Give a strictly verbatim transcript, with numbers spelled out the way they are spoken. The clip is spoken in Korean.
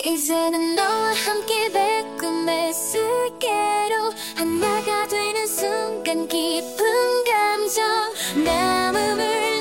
이제는 너와 함께 내 꿈의 세계로 하나가 되는 순간 깊은 감정 내 몸을